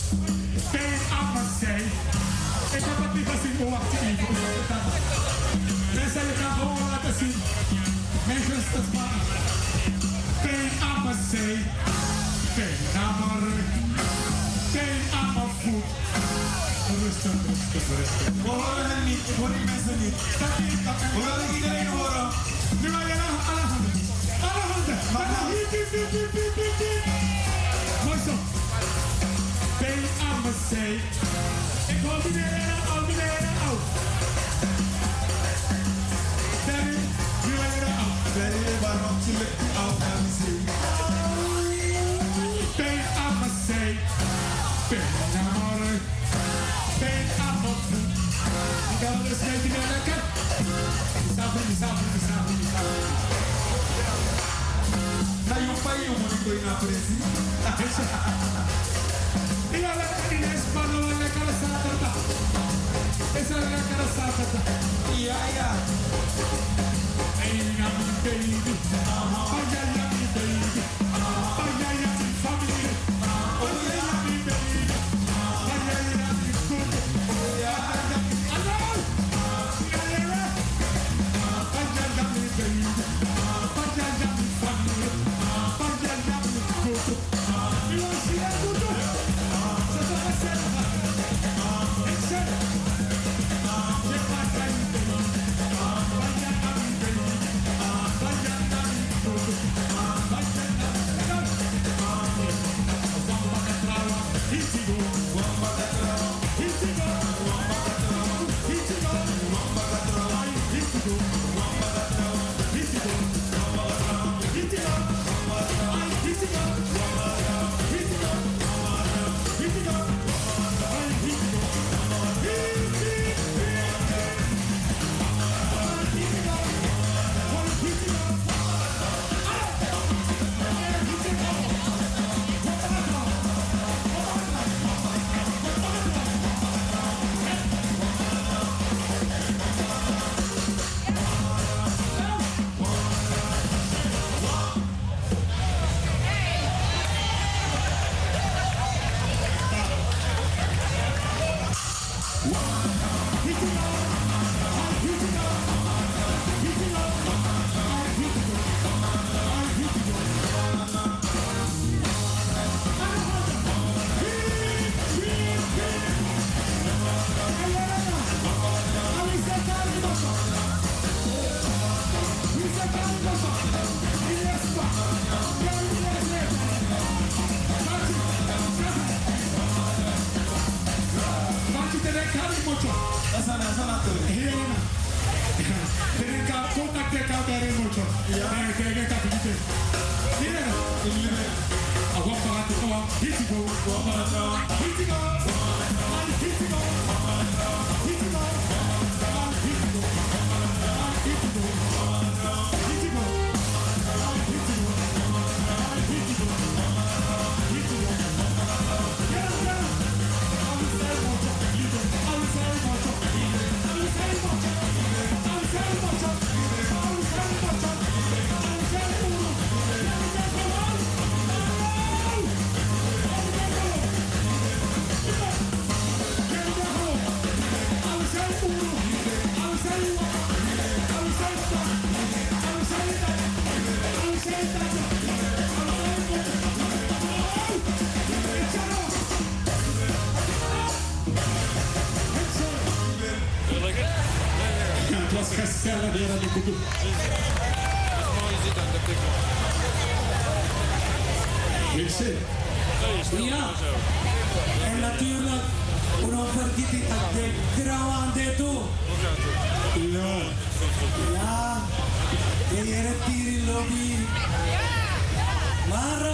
Pain, I must say. Ik heb het niet gezien, hoe wacht je even? Mensen, je kan gewoon laten zien. Mensen, is het maar. Pain, I must say. Pain aan mijn rug. Pain aan mijn voet. Rustig, rustig, rustig. We horen hen niet, ik hoor die mensen niet. We willen iedereen horen. Nu maar je alle handen. Alle handen. Maar dan hier. Mooi zo. Pain aan mijn zij. Ik hoor iedereen al, iedereen out. Danny, nu maar je out. Danny, waarom je lekt out aan de zee? Pain aan mijn zij. Pain aan mijn rug. Pain aan mijn voet. Ik ga wel eens kijken naar lekker. Sabe. Na yung pai yung muli ko yung apresi. Io la carina spalla la calzata. Esa è la calzata. Yeah. Hey, baby. Pagayami, baby. Pagayami, family. Pagayami, baby. Pagayami, good. Ja, en natuurlijk, uno vergeten dat de grande toe. Ja, de heren tiri lobby. Maar,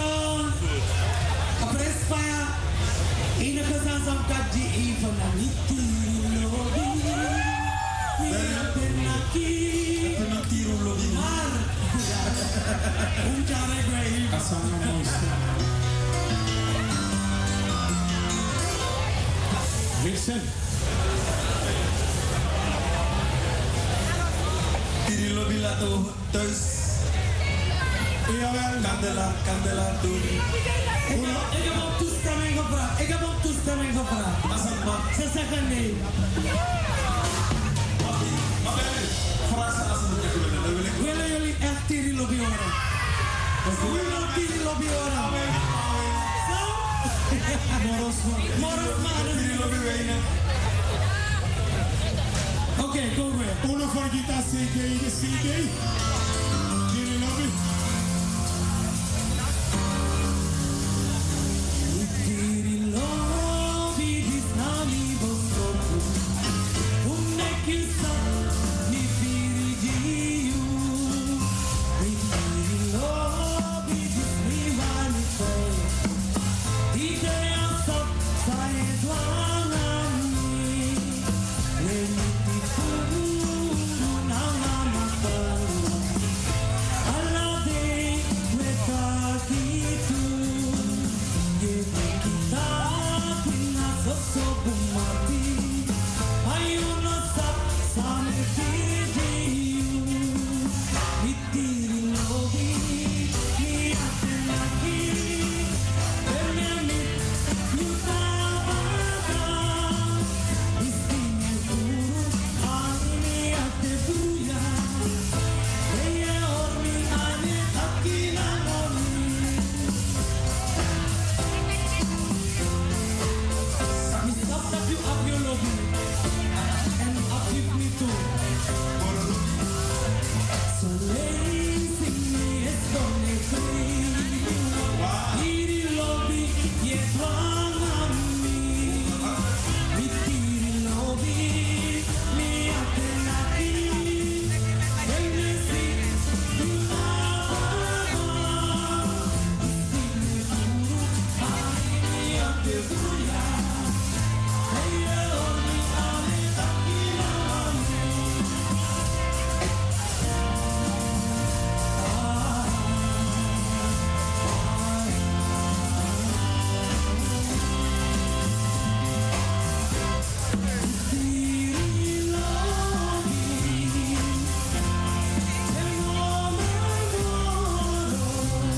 Prespa, enige zansam kaji even na niet tiri lobby. We ben tiri lobby. Maar, unjare gwe. Asanga moista. Vincent. Tiri lobby lato thuis. Jawel. Candela, toe. Ik heb op toestemming gevraagd. toestemming gevraagd. Ze zeggen nee. Willen jullie echt Tiri Lobby horen? Willen Tiri Lobby horen? Moros maar. Tiri Lobby wenen. Oké, go weer. Uno voor Gita CD, de CD. Tiri Lobby. Tiri Lobby, dis nami bosoku. Unek ni Tiri Jiu. Tiri Lobby, dis nivani ko. Ite asap sa edwanami. Leniti kuru na namataru. Alade wetakitu. Yewe kita tina sosobumati. Ayuno sap same Tiri Tiri Lobby, mi atenaki. Benyamit yutabata. Istine guru ani ate buya. Eye ormi ane takina ormi. Mi stap dat you up your lobby. En up you me too. So lazy me es donde estoy. Tiri Lobby, yes one of me. Mi Tiri Lobby, mi atenaki. El Messi, mi amaba. Istine guru, ani ate buya. Eye ormi ane takina ormi. Tiri Lobby, el uomo moro,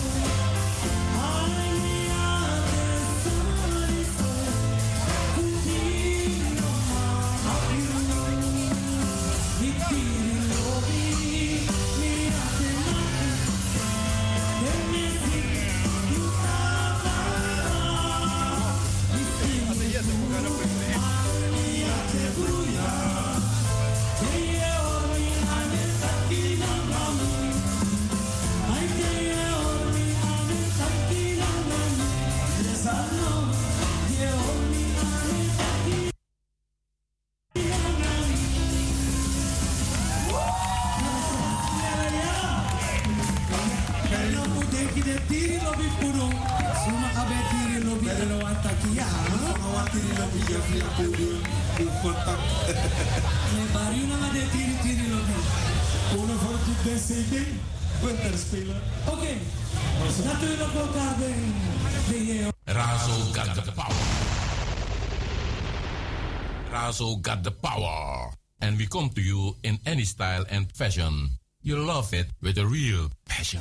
ani ate saliso, continuo a più. Mi Tiri Lobby, mi atenaki, e mi si aiutava. Tiri Lobby puro, suma kabe Tiri Lobby pero atakia. Tiri Lobby ya via puro contact. Me barrio na de Tiri Lobby. Uno voor de CD. Winterspeler. Oké, natuurlijk elkaar de Razo got the power. Razo got the power. And we come to you in any style and fashion. You love it with a real passion.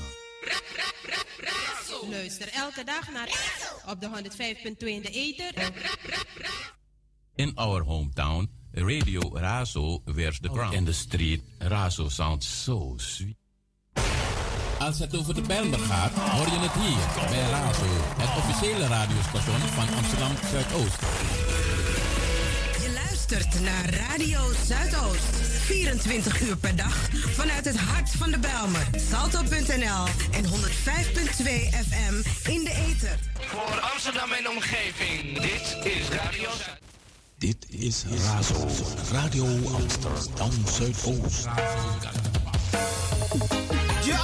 Luister elke dag naar op de 105.2 in de ether. In our hometown, Radio Razo wears the crown. In the street, Razo sounds so sweet. Als het over de Bijlmer gaat, hoor je het hier bij Razo, het officiële radiostation van Amsterdam Zuidoost. Je luistert naar Radio Zuidoost. 24 uur per dag vanuit het hart van de Bijlmer. Salto.nl en 105.2 FM in de ether. Voor Amsterdam en omgeving, dit is Radio Zuidoost. Dit is Razo, Radio Amsterdam Zuidoost. Ja!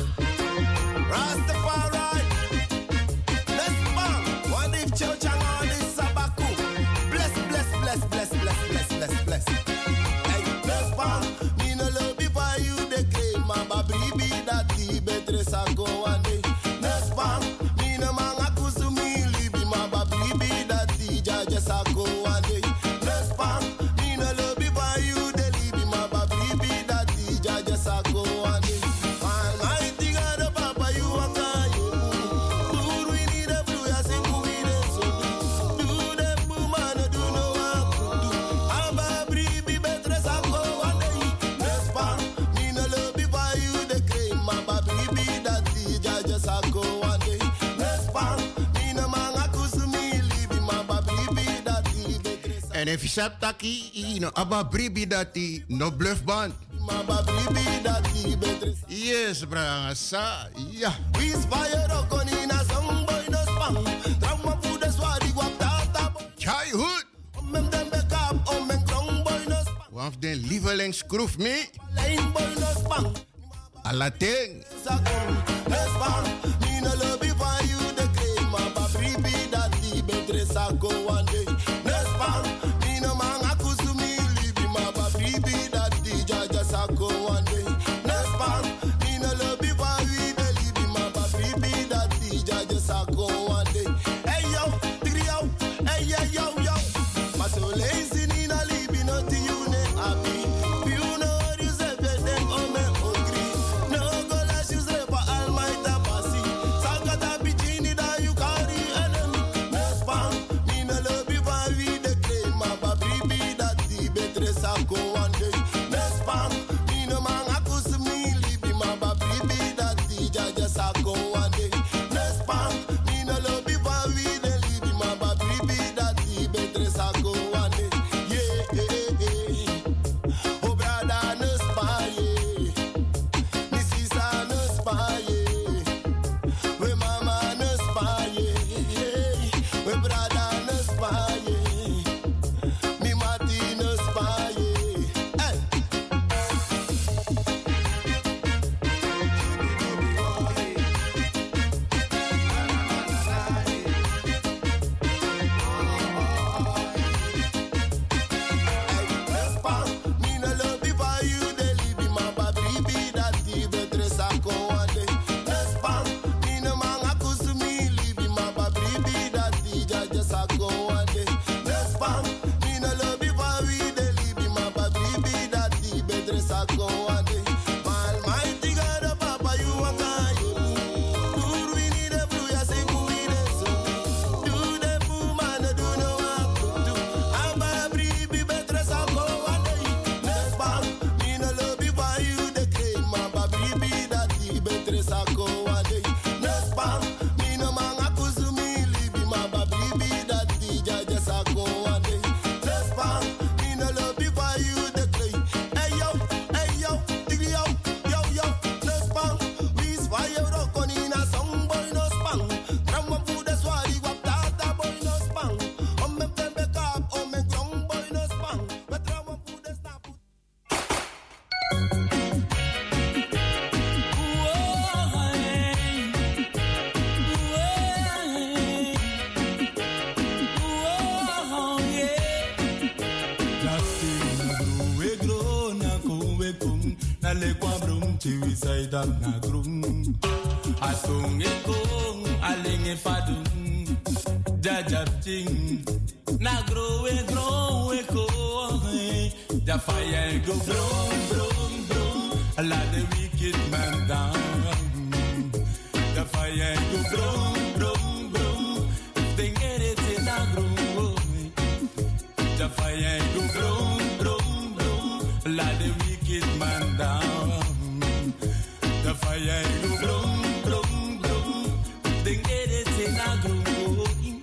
Rastafari! Let's bang! What if Chochang on this Sabaku? Bless, bless, bless, bless, bless, bless, bless, bless. Hey, let's bang! Me no love before you the game, mama baby that the better sako one day. Let's bang! Me no manga kusumi libi, mama baby that the judge sako one day. Let's bang! Me no love before you the libi, mama baby that the judge sako one day. Almighty God, Papa, you are God. En if je hebt taki, abba bribi dati, no bluff band. Maba bribi dati, betres. Yes, branga sa, ja. We spire rokonina song boy no spang. Trauma food is what you want tata. Childhood. Mem dem back up, men grong boy no spang. One of the lievelingsgroef me. Lane boy no spang. Alating. Sakong, spang. Me no love you for you the cream. Maba bribi dati, betres sako one day. Spang. Me no man akusu me libi. Maba bribi dati, jaja sako one day. Spang. Me no love you for you the libi. Maba bribi dati, jaja sako one day. Hey yo, tigri yo, hey yeah yo yo. Ma so lazy ni na libi no ti you ne happy. You know you say them on me hungry. No go last you say for Almighty Pasi. Sakata bichini da you carry enemy. Spang. Me no love you for we the claim. Maba bribi dati, betre sako one day. Spang. Me no man akusu me libi. Maba bribi dati, jaja sako one day. Spang. Me no love you for we the libi. Maba bribi dati, betre sako one day. Yeah. Oh brother no spy. Me sister no spy. We mama no spy. We brother no spy. Me mati no spy. Hey. Spang. Me no love you for you the libi. Maba bribi dati, betre sako one day. Spang. Me no man akusu me libi. Maba bribi dati, jaja sako one day. Spang. Me no love you for we the libi. Maba bribi dati, betre sako one day. Almighty God, Papa, you are kind. Do we need a blue? Yes, we need a soul. Do the boo man, do no one do. Aba bribi, betre sako one day. Spang. Me no love you for you the claim. Maba bribi dati, betre sako one day. Spang. Me no man akusu me libi. Maba bribi dati, jaja sako one day. Spang. Me no love you for you the claim. Hey yo, diggy yo, yo yo. Spang. We spire rokonina song boy no spang. Drama food is what you want tata boy no spang. Me pembe kap, me grong boy no spang. But drama food is not food. Le kwabrum chiwi saidam na grum asong ekong aling efadum jajab ting na grow eko ja fire go brum la the wicked man down the fire go brum they get it in a grum ja fire go brum la the wicked man down. The fire go brum. Then get it in a grum.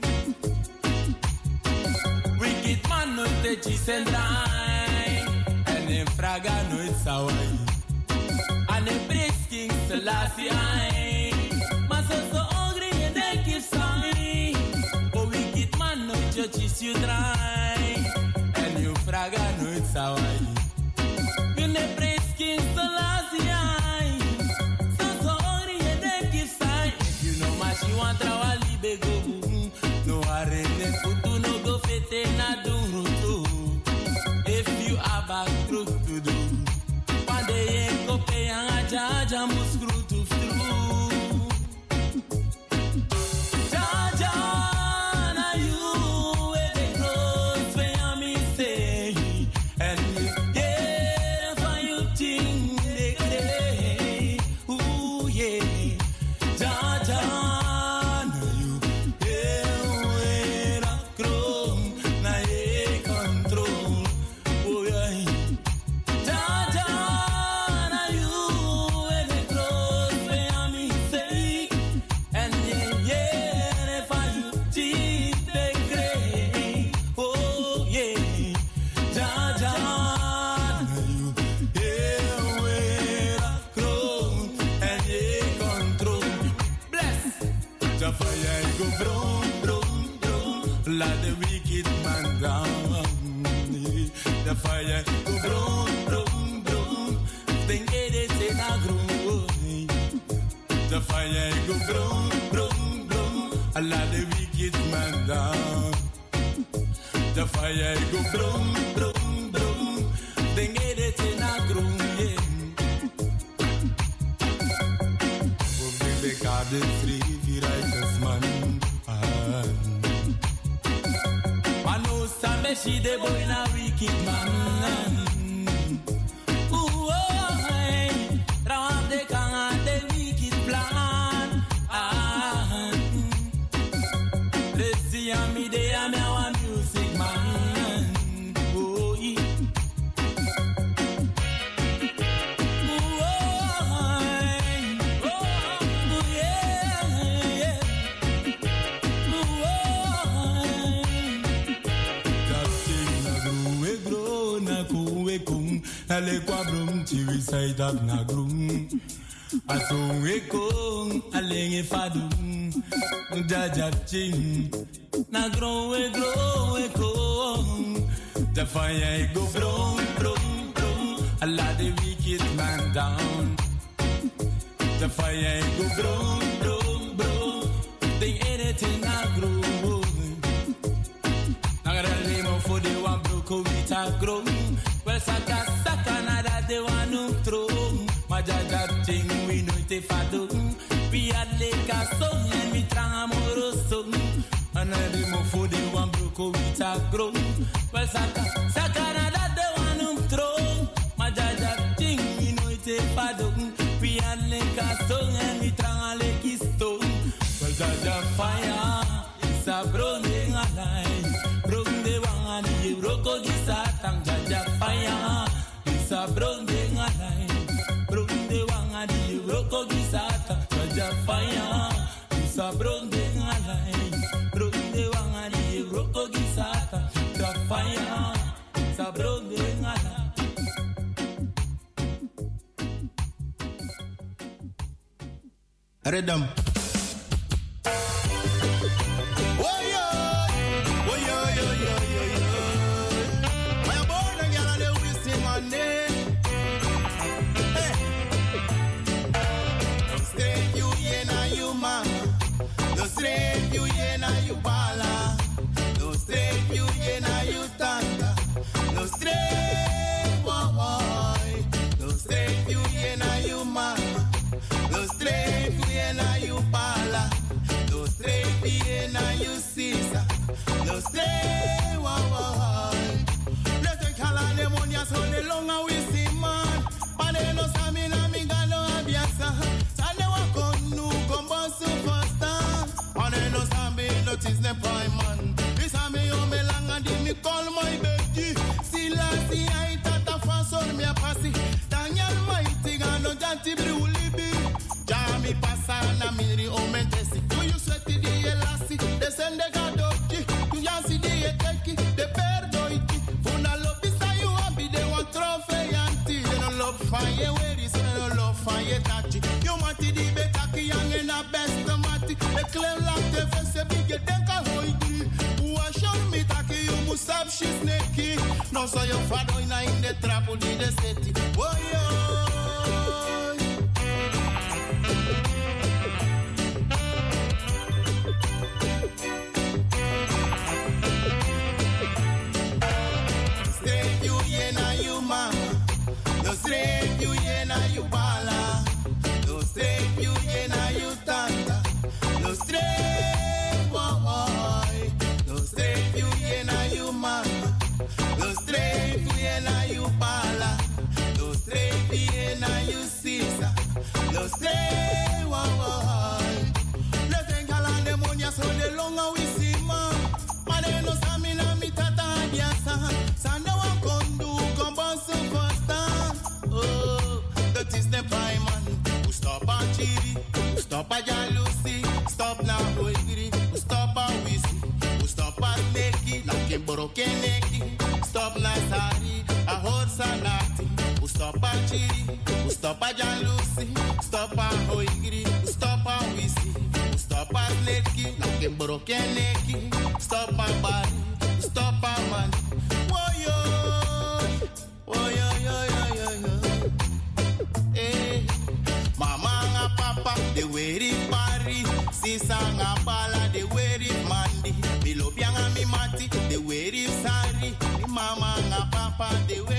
Wicked man no teach and lie. And in Fraga no it's Hawaii. And in Brits King Selassie I. Maso so hungry and they keep sign. Oh wicked man no churches you dry. And you Fraga no it's Hawaii. You ne praise King Selassie I. So hungry and they keep sign. If you know much you want to libe go. No arene futu no go fete na durutu. If you have a truth to do. One day you go pay and a jaja must screw to through. Jaja na you where they close where me say. And you get for you think they say. Ooh yeah. Jaja na you where a crown na control. Oh yeah. wicked man down. The fire go brum, brum, brum. Then get it in a groove. The fire go brum, brum, brum. I let the wicked man down. The fire go brum, brum, brum. Then get it in a groove. God is free, the righteous man. I know some she the boy na wicked man. Ooh, hey, round the gang the wicked plan. Let's see me there, I'm a music man. Oh, yeah. Ale kwa brum tiwi side up na grum aso ekong alenge fadum jaja ching na grow ekong the fire go brum brum brum alla the wicked man down the fire go brum brum brum they anything na grow na gara limo for the one broke with a grow. Well, saka nada de wanu throw. Majaja ting we know te fado. We had leka song and we trang amoroso. Another mo for the one broke with a grow. Well, saka nada de wanu throw. Majaja ting we know te fado. We had leka song and we trang aleki stone. Well, jaja fire is a browning alive. Brown de wangani ye broko gisatang jaja fire. Is a brown de ngalai. Brown de wangani ye broko gisatang jaja fire. Is a brown de ngalai. Brown de wangani ye broko gisatang jaja fire. Is a brown de ngalai. Redam. Is the prime man. This a me o me lang and me call my baby. Silasi I tata fasol me a pasi. Daniel mighty gano janti bruli bi. Jami pasana miri o mentesi. Do you sweaty di elasi? Descende gadoki. Tu yansi di eteki. De perdoiti. Funa lobby sa you happy. They want trophy anti. They don't love fire where is. They don't love fire tachi. You want di betaki young and a best mati. The claim like the face big. Musab she's naked. No so your father in the trap in the city. Oh yo. Straight you yena you mama. No straight you yena you bala. No straight you yena you tanta. No straight boy. No straight you yena you mama. No straight you yena you bala. No straight you yena you sister. No straight boy. No think all the money so the longer we see man. Mane no samina mi tata adiasa. Sanda wa kondu kombanso first time. Oh, that is the prime man. Who stop a chiri, who stop a jealousy, stop na hoigiri, who stop a wisi, who stop a neki, like a brokeneki, stop na sari, a horse nati, who stop a chiri, who stop a jealousy, stop a hoigiri, who stop a wisi, who stop a neki, like fucking broken neck. Stop my body, stop my man. Woyo, woyo, yo, yo, yo, yo. Eh, mama nga papa, de weri pari. Sisa nga pala, de weri mandi. Mi lobianga mi mati, de weri sari. Mi mama nga papa, de weri